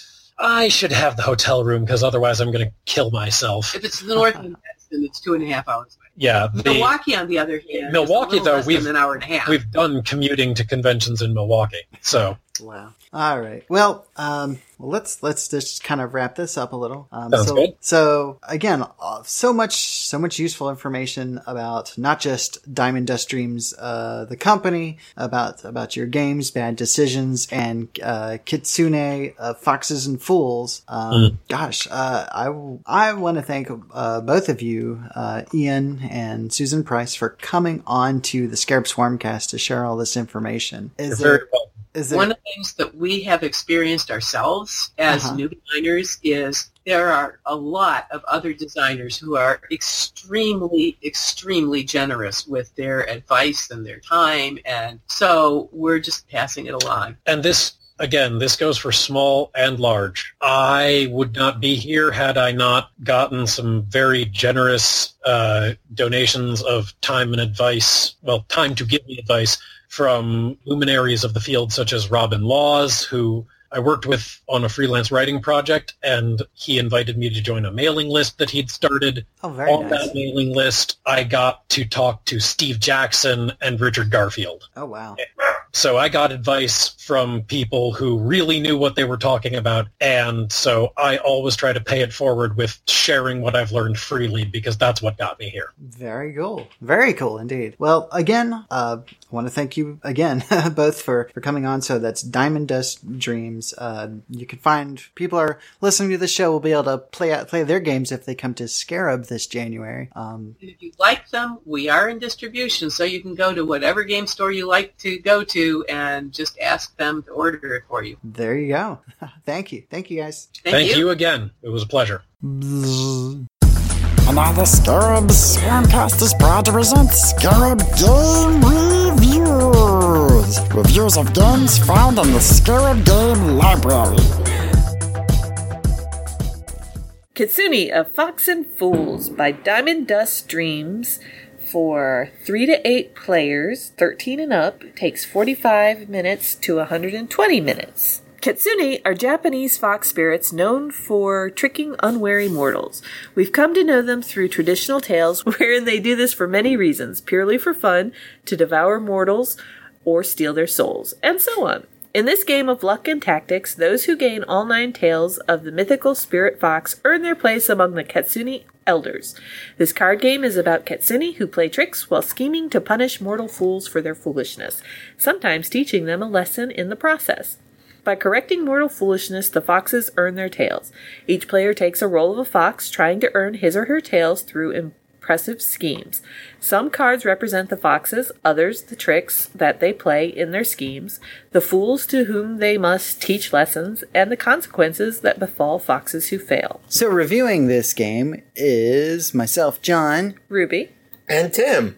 I should have the hotel room because otherwise I'm going to kill myself. If it's north of Madison, it's two and a half hours away. Yeah, the, Milwaukee, on the other hand, Milwaukee, is a little though, less we've- than an hour and a half. we've done commuting to conventions in Milwaukee, so Wow. All right. Well, um, well, let's let's just kind of wrap this up a little. Um, Sounds so, good. So again, uh, so much so much useful information about not just Diamond Dust Dreams, uh, the company, about about your games, Bad Decisions, and uh, Kitsune, uh, Foxes and Fools. Um, Mm. Gosh, uh, I I want to thank uh, both of you, uh, Ian and Susan Price, for coming on to the Scarab Swarmcast to share all this information. Is you're there very welcome. is there One of the things that we have experienced ourselves as Uh-huh. new designers is there are a lot of other designers who are extremely, extremely generous with their advice and their time, and so we're just passing it along. And this, again, this goes for small and large. I would not be here had I not gotten some very generous uh, donations of time and advice, well, time to give me advice from luminaries of the field such as Robin Laws, who I worked with on a freelance writing project, and he invited me to join a mailing list that he'd started. Oh, very On nice. that mailing list, I got to talk to Steve Jackson and Richard Garfield. Oh, wow. So I got advice from people who really knew what they were talking about, and so I always try to pay it forward with sharing what I've learned freely, because that's what got me here. Very cool. Very cool indeed. Well, again, uh, I want to thank you again, both for, for coming on. So that's Diamond Dust Dreams. Uh, you can find, people are listening to the show will be able to play out, play their games if they come to Scarab this January. Um, If you like them, we are in distribution, so you can go to whatever game store you like to go to and just ask them to order it for you. there you go. Thank you. Thank you guys. Thank, Thank you again. It was a pleasure. And now the Scarab Swarmcast is proud to present Scarab Game Reviews. Reviews of games found in the Scarab Game Library. Kitsune of Fox and Fools by Diamond Dust Dreams. For three to eight players, thirteen and up, takes forty-five minutes to one hundred twenty minutes. Kitsune are Japanese fox spirits known for tricking unwary mortals. We've come to know them through traditional tales wherein they do this for many reasons, purely for fun, to devour mortals, or steal their souls, and so on. In this game of luck and tactics, those who gain all nine tails of the mythical spirit fox earn their place among the Kitsune elders. This card game is about Kitsune who play tricks while scheming to punish mortal fools for their foolishness, sometimes teaching them a lesson in the process. By correcting mortal foolishness, the foxes earn their tails. Each player takes a role of a fox, trying to earn his or her tails through impressive schemes. Some cards represent the foxes, others the tricks that they play in their schemes, the fools to whom they must teach lessons, and the consequences that befall foxes who fail. So reviewing this game is myself, John. Ruby. And Tim.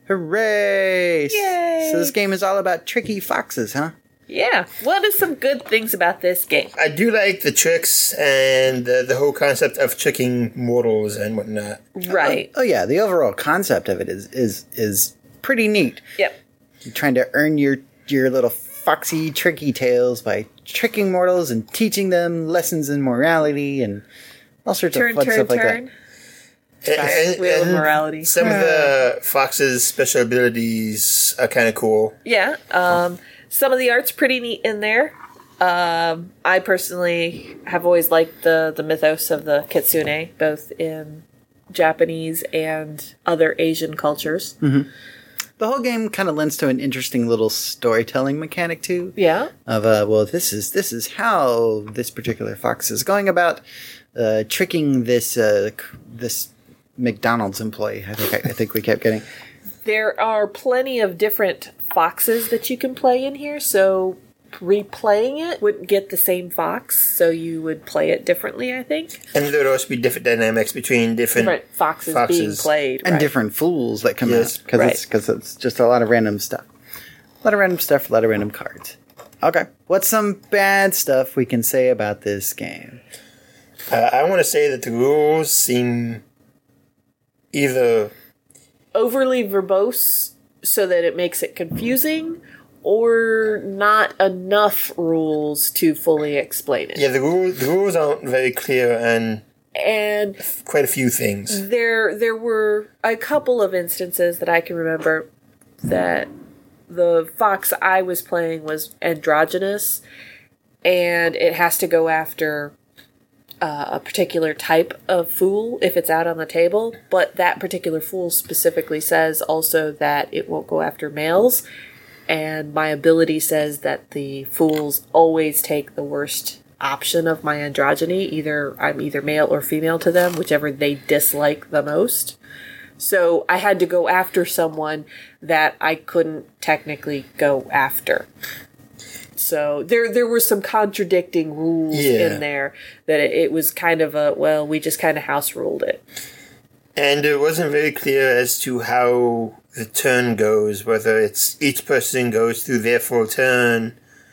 Hooray! Yay! So this game is all about tricky foxes, huh? Yeah. What are some good things about this game? I do like the tricks and the, the whole concept of tricking mortals and whatnot. Right. Oh yeah, the overall concept of it is is is pretty neat. Yep. You're trying to earn your your little foxy, tricky tails by tricking mortals and teaching them lessons in morality and all sorts Turn, of fun turn, stuff like turn. And, and- Wheel of and morality. Some of the fox's special abilities are kind of cool. Yeah. Um, some of the art's pretty neat in there. Um, I personally have always liked the, the mythos of the kitsune, both in Japanese and other Asian cultures. that. The whole game kind of lends to an interesting little storytelling mechanic too. Yeah. Of uh, well, this is this is how this particular fox is going about uh, tricking this uh, c- this McDonald's employee. I think I, I think we kept getting. There are plenty of different foxes that you can play in here, so replaying it wouldn't get the same fox, so you would play it differently, I think. And there would also be different dynamics between different, different foxes, foxes being played. And right. different fools that come yes. out. Because right. it's, 'cause it's just a lot of random stuff. A lot of random stuff, a lot of random cards. Okay. What's some bad stuff we can say about this game? Uh, I want to say that the rules seem either overly verbose so that it makes it confusing, or not enough rules to fully explain it. Yeah, the rules the rules aren't very clear and and quite a few things. There there were a couple of instances that I can remember that the fox I was playing was androgynous, and it has to go after uh, a particular type of fool if it's out on the table, but that particular fool specifically says also that it won't go after males, and my ability says that the fools always take the worst option of my androgyny. Either I'm either male or female to them, whichever they dislike the most. So I had to go after someone that I couldn't technically go after. So there there were some contradicting rules yeah. in there that it, it was kind of a, well, we just kind of house ruled it. And it wasn't very clear as to how the turn goes, whether it's each person goes through their full turn,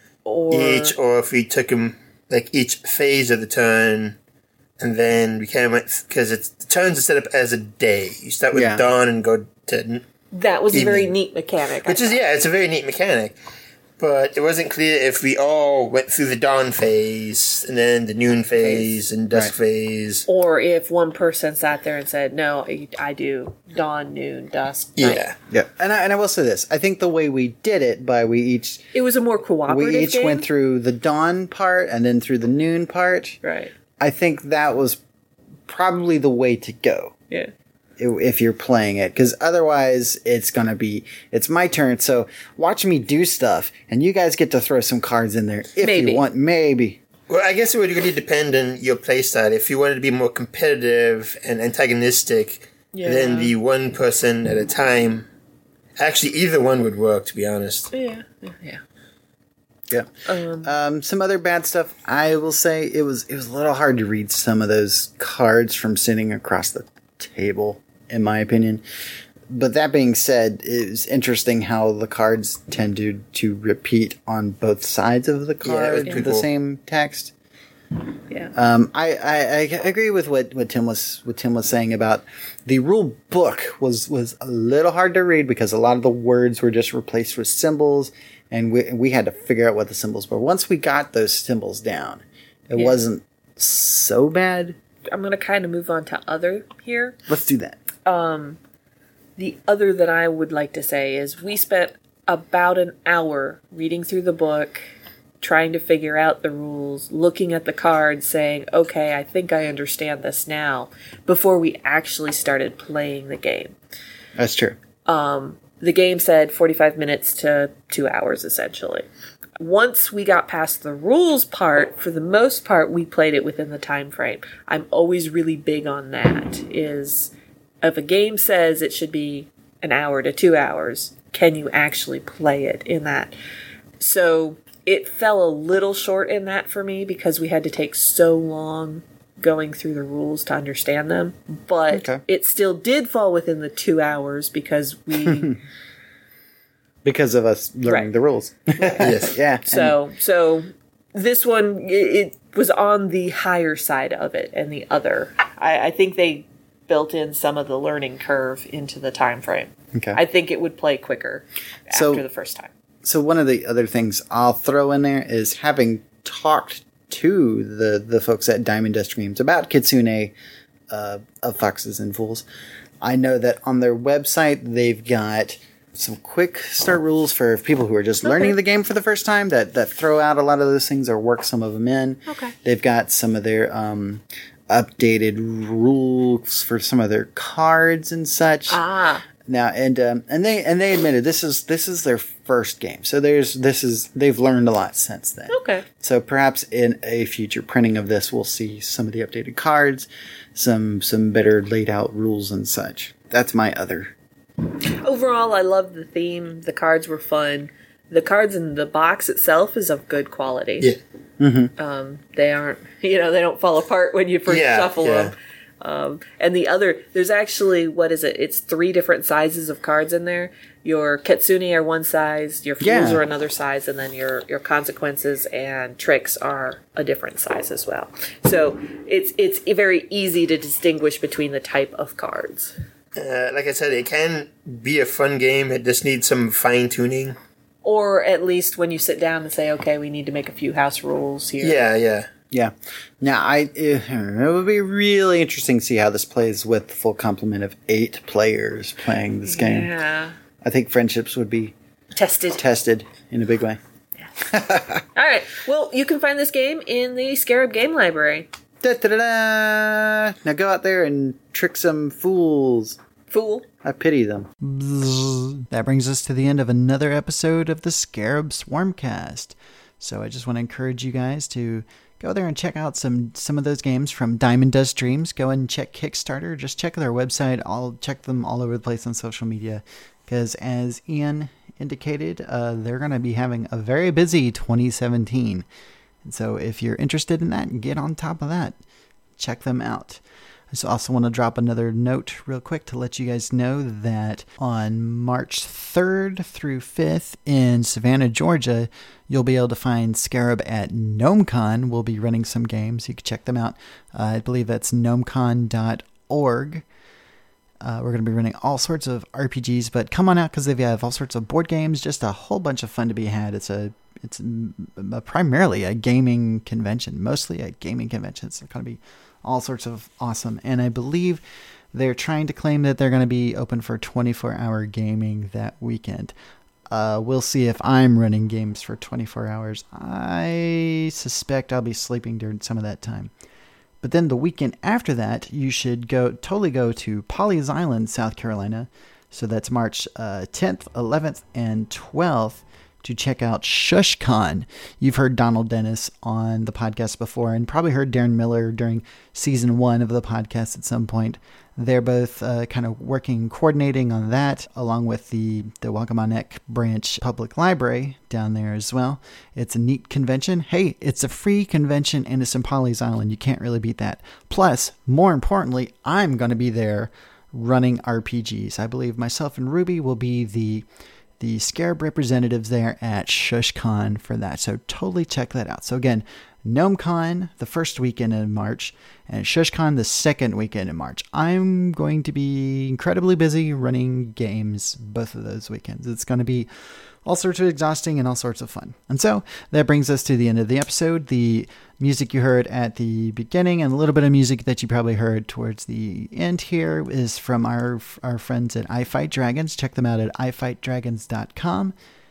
or each, or if we took them, like, each phase of the turn, and then we kind of went, because it's the turns are set up as a day. You start with yeah. dawn and go to that was evening. a very neat mechanic. Which is, yeah, it's a very neat mechanic. But it wasn't clear if we all went through the dawn phase, and then the noon phase, and dusk right. phase. Or if one person sat there and said, no, I do dawn, noon, dusk, night. Yeah. Yeah. And I, and I will say this. I think the way we did it, by we each... It was a more cooperative We each game. went through the dawn part, and then through the noon part. Right. I think that was probably the way to go. Yeah. If you're playing it, because otherwise it's going to be, it's my turn. So watch me do stuff, and you guys get to throw some cards in there if Maybe. you want. Maybe. Well, I guess it would really depend on your playstyle. If you wanted to be more competitive and antagonistic, Yeah. then the one person at a time. Actually, either one would work, to be honest. Yeah. Yeah. Yeah. Um, Um, some other bad stuff. I will say it was it was a little hard to read some of those cards from sitting across the table, in my opinion. But that being said, it was interesting how the cards tended to repeat on both sides of the Yeah, it was card pretty the cool. same text. yeah. Um, I, I, I agree with what, what Tim was what Tim was saying about the rule book was was a little hard to read because a lot of the words were just replaced with symbols, and we we had to figure out what the symbols were. Once we got those symbols down, it Yeah. wasn't so bad. I'm going to kind of move on to other here. Let's do that. Um, the other that I would like to say is we spent about an hour reading through the book, trying to figure out the rules, looking at the cards, saying, okay, I think I understand this now, before we actually started playing the game. That's true. Um, the game said forty-five minutes to two hours, essentially. Once we got past the rules part, for the most part, we played it within the time frame. I'm always really big on that, is if a game says it should be an hour to two hours, can you actually play it in that? So it fell a little short in that for me because we had to take so long going through the rules to understand them. But Okay. it still did fall within the two hours because we... Because of us learning Right. the rules. Yes. Yeah. So, so this one, it, it was on the higher side of it, and the other, I, I think they built in some of the learning curve into the time frame. Okay. I think it would play quicker So- after the first time. So one of the other things I'll throw in there is having talked to the, the folks at Diamond Dust Dreams about Kitsune uh, of Foxes and Fools. I know that on their website they've got some quick start rules for people who are just learning Okay. the game for the first time that, that throw out a lot of those things or work some of them in. Okay. They've got some of their um, updated rules for some of their cards and such. Ah, Now and um, and they and they admitted this is this is their first game, so there's this is they've learned a lot since then. okay. So perhaps in a future printing of this, we'll see some of the updated cards, some some better laid out rules and such. That's my other. Overall, I loved the theme. The cards were fun. the cards in the box itself is of good quality. Yeah. Mm-hmm. Um, they aren't, you know, they don't fall apart when you first Yeah, shuffle yeah. them. Um, and the other, there's actually, what is it? It's three different sizes of cards in there. Your Kitsune are one size, your Fools Yeah. are another size, and then your, your Consequences and Tricks are a different size as well. So it's it's very easy to distinguish between the type of cards. Uh, like I said, it can be a fun game. It just needs some fine tuning. Or at least when you sit down and say, okay, we need to make a few house rules here. Yeah, yeah. Yeah. Now, I it, it would be really interesting to see how this plays with the full complement of eight players playing this game. Yeah. I think friendships would be Tested. tested in a big way. All right. Well, you can find this game in the Scarab Game Library. Da-da-da-da! Now go out there and trick some fools. Fool. I pity them. That brings us to the end of another episode of the Scarab Swarmcast. So I just want to encourage you guys to go there and check out some some of those games from Diamond Dust Dreams. Go and check Kickstarter. Just check their website. I'll check them all over the place on social media. Because as Ian indicated, uh, they're going to be having a very busy twenty seventeen. And so if you're interested in that, get on top of that. Check them out. I just also want to drop another note real quick to let you guys know that on March third through fifth in Savannah, Georgia, you'll be able to find Scarab at GnomeCon. We'll be running some games. You can check them out. Uh, I believe that's gnomecon dot org. Uh, we're going to be running all sorts of R P Gs, but come on out because they have all sorts of board games, just a whole bunch of fun to be had. It's a it's a, primarily a gaming convention, mostly a gaming convention. It's going to be all sorts of awesome. And I believe they're trying to claim that they're going to be open for twenty-four hour gaming that weekend. Uh, we'll see if I'm running games for twenty-four hours. I suspect I'll be sleeping during some of that time. But then the weekend after that, you should go totally go to Pawleys Island, South Carolina. So that's March uh, tenth, eleventh, and twelfth to check out ShushCon. You've heard Donald Dennis on the podcast before and probably heard Darren Miller during season one of the podcast at some point. They're both uh, kind of working, coordinating on that, along with the, the Wagomanek Branch Public Library down there as well. It's a neat convention. Hey, it's a free convention and it's in Pawleys Island. You can't really beat that. Plus, more importantly, I'm going to be there running R P Gs. I believe myself and Ruby will be the the Scarab representatives there at ShushCon for that. So totally check that out. So again, GnomeCon the first weekend in March and ShushCon the second weekend in March. I'm going to be incredibly busy running games both of those weekends. It's going to be all sorts of exhausting and all sorts of fun. And so that brings us to the end of the episode. The music you heard at the beginning and a little bit of music that you probably heard towards the end here is from our our friends at I Fight Dragons. Check them out at i fight dragons dot com.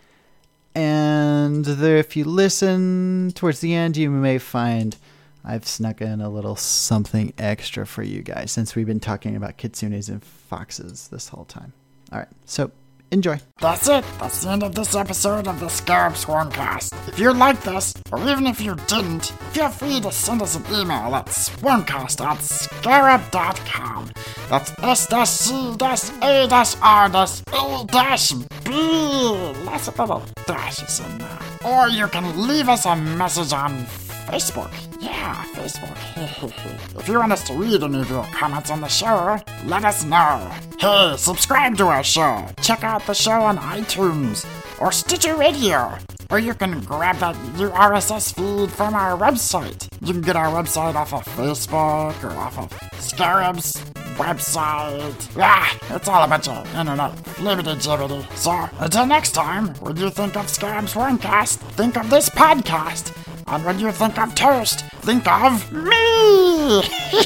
And there, if you listen towards the end, you may find I've snuck in a little something extra for you guys since we've been talking about kitsunes and foxes this whole time. All right, so enjoy. That's it. That's the end of this episode of the Scarab Swarmcast. If you like this, or even if you didn't, feel free to send us an email at swarmcast at scarab dot com. That's S C A R A B. Lots of little dashes in there. Or you can leave us a message on Facebook. Yeah, Facebook. If you want us to read any of your comments on the show, let us know. Hey, subscribe to our show. Check out the show on iTunes or Stitcher Radio. Or you can grab that U R S S feed from our website. You can get our website off of Facebook or off of Scarab's website. Ah, it's all a bunch of internet flibbity-jibbity. So, until next time, when you think of Scarab's Swarmcast, think of this podcast. And when you think of toast, think of me!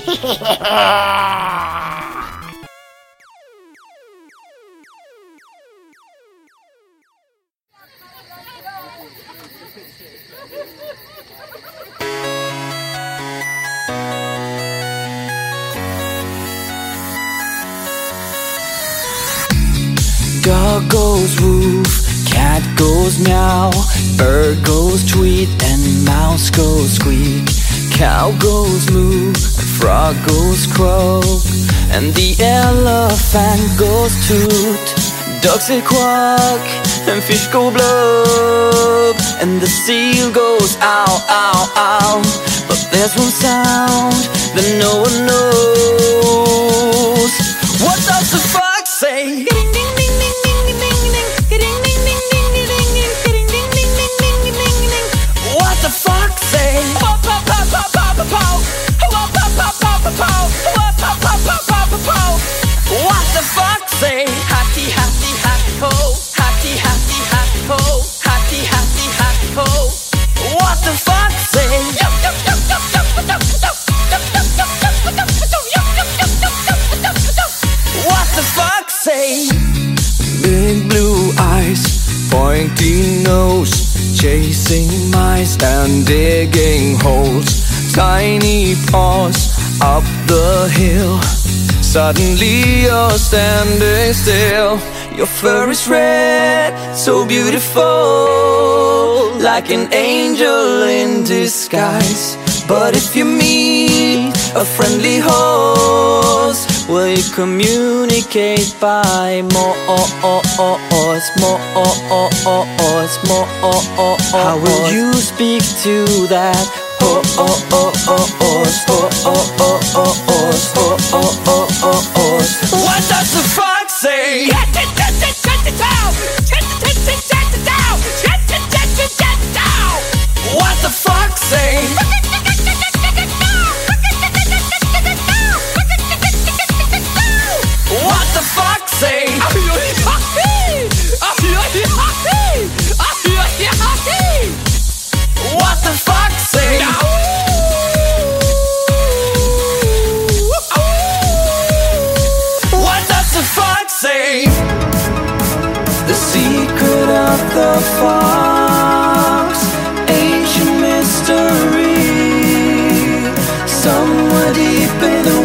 Dog goes woof, cat goes meow, bird goes tweet, and mouse goes squeak. Cow goes moo, frog goes croak, and the elephant goes toot. ducks they quack, and fish go blub, and the seal goes ow, ow, ow. But there's one sound that no one knows. What does the fox say? What the fox say? What the fox say? Hatty, hatty, hatty ho, hatty, hatty, hatty ho, hatty, hatty, hatty ho. What the fox say? What the fox say? Big blue eyes, pointy nose, chasing mice and digging holes. Tiny paws up the hill. Suddenly you're standing still. Your fur is red, so beautiful, like an angel in disguise. But if you meet a friendly horse, will you communicate by more, more, more? How will you speak to that? Oh, oh, oh, oh, oh, oh, oh, oh, oh, oh, oh, oh, oh, oh. What does the fox say? What the fox say? What the fox say? What the fox say? What does the fox say? The secret of the fox, ancient mystery, somewhere deep in the